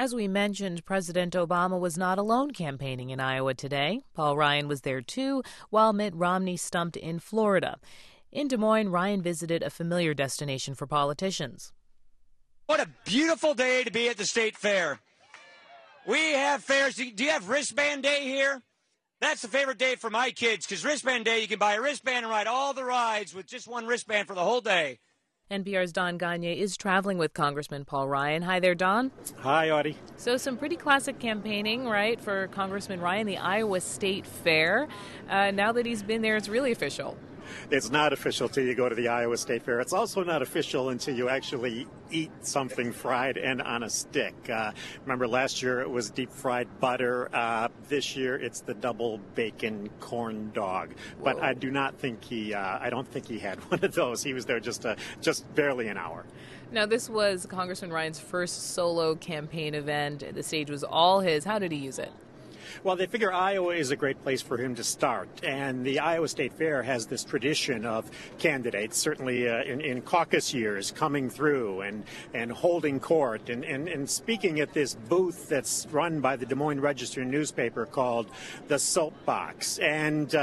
As we mentioned, President Obama was not alone campaigning in Iowa today. Paul Ryan was there too, while Mitt Romney stumped in Florida. In Des Moines, Ryan visited a familiar destination for politicians. What a beautiful day to be at the State Fair. We have fairs. Do you have wristband day here? That's the favorite day for my kids, because wristband day, you can buy a wristband and ride all the rides with just one wristband for the whole day. NPR's Don Gonyea is traveling with Congressman Paul Ryan. Hi there, Don. Hi, Audie. So some pretty classic campaigning, right, for Congressman Ryan, the Iowa State Fair. Now that he's been there, it's really official. It's not official till you go to the Iowa State Fair. It's also not official until you actually eat something fried and on a stick. Remember last year it was deep fried butter. This year it's the double bacon corn dog. But I don't think he had one of those. He was there just barely an hour. Now, this was Congressman Ryan's first solo campaign event. The stage was all his. How did he use it? Well, they figure Iowa is a great place for him to start, and the Iowa State Fair has this tradition of candidates, certainly in caucus years, coming through and holding court and speaking at this booth that's run by the Des Moines Register newspaper called the Soapbox. And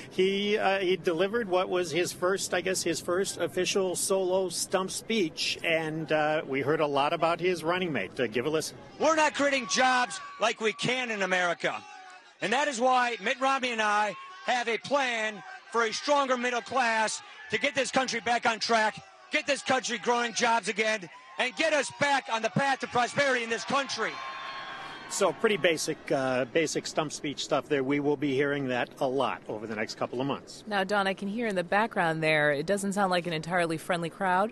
he delivered what was his first official solo stump speech, and we heard a lot about his running mate. Give a listen. We're not creating jobs like we can in America. And that is why Mitt Romney and I have a plan for a stronger middle class to get this country back on track, get this country growing jobs again, and get us back on the path to prosperity in this country. So pretty basic stump speech stuff there. We will be hearing that a lot over the next couple of months. Now, Don, I can hear in the background there, it doesn't sound like an entirely friendly crowd.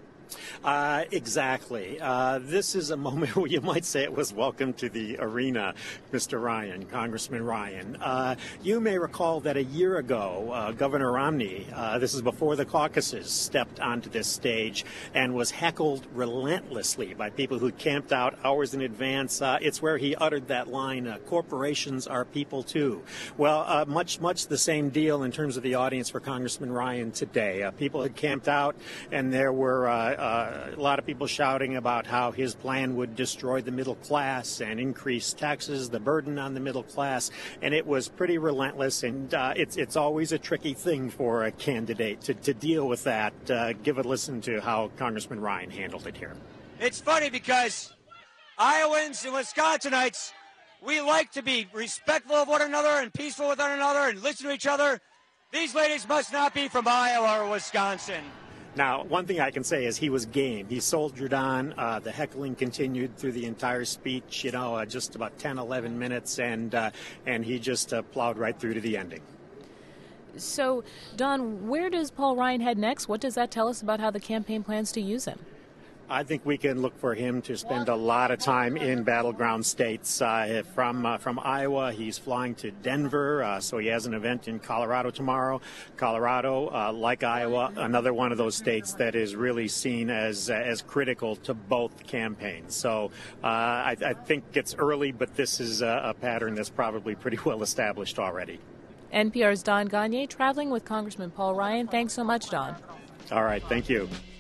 Exactly. This is a moment where you might say it was welcome to the arena, Mr. Ryan, Congressman Ryan. You may recall that a year ago, Governor Romney, this is before the caucuses, stepped onto this stage and was heckled relentlessly by people who camped out hours in advance. It's where he uttered that line, corporations are people too. Well, much the same deal in terms of the audience for Congressman Ryan today. People had camped out, and there were a lot of people shouting about how his plan would destroy the middle class and increase taxes, the burden on the middle class, and it was pretty relentless, and it's always a tricky thing for a candidate to deal with that. Give a listen to how Congressman Ryan handled it here. It's funny because Iowans and Wisconsinites, we like to be respectful of one another and peaceful with one another and listen to each other. These ladies must not be from Iowa or Wisconsin. Now, one thing I can say is he was game. He soldiered on. The heckling continued through the entire speech, just about 10, 11 minutes, and he just plowed right through to the ending. So, Don, where does Paul Ryan head next? What does that tell us about how the campaign plans to use him? I think we can look for him to spend a lot of time in battleground states. From Iowa, he's flying to Denver, so he has an event in Colorado tomorrow. Colorado, like Iowa, another one of those states that is really seen as critical to both campaigns. So I think it's early, but this is a pattern that's probably pretty well established already. NPR's Don Gonyea traveling with Congressman Paul Ryan. Thanks so much, Don. All right, thank you.